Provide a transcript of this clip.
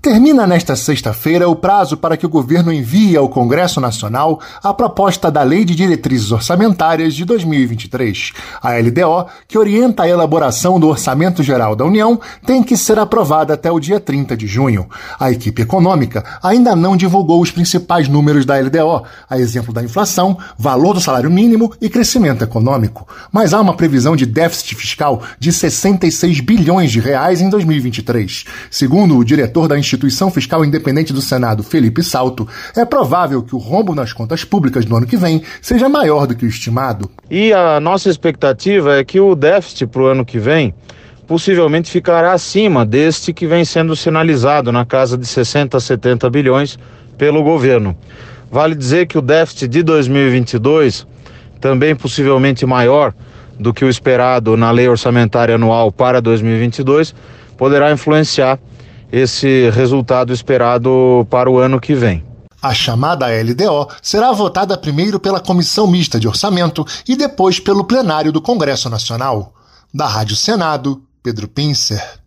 Termina nesta sexta-feira o prazo para que o governo envie ao Congresso Nacional a proposta da Lei de Diretrizes Orçamentárias de 2023. A LDO, que orienta a elaboração do Orçamento Geral da União, tem que ser aprovada até o dia 30 de junho. A equipe econômica ainda não divulgou os principais números da LDO, a exemplo da inflação, valor do salário mínimo e crescimento econômico. Mas há uma previsão de déficit fiscal de 66 bilhões de reais em 2023. Segundo o diretor da Instituição Fiscal Independente do Senado, Felipe Salto, é provável que o rombo nas contas públicas do ano que vem seja maior do que o estimado. E a nossa expectativa é que o déficit para o ano que vem possivelmente ficará acima deste que vem sendo sinalizado na casa de 60 a 70 bilhões pelo governo. Vale dizer que o déficit de 2022, também possivelmente maior do que o esperado na Lei Orçamentária Anual para 2022, poderá influenciar esse resultado esperado para o ano que vem. A chamada LDO será votada primeiro pela Comissão Mista de Orçamento e depois pelo plenário do Congresso Nacional. Da Rádio Senado, Pedro Pincer.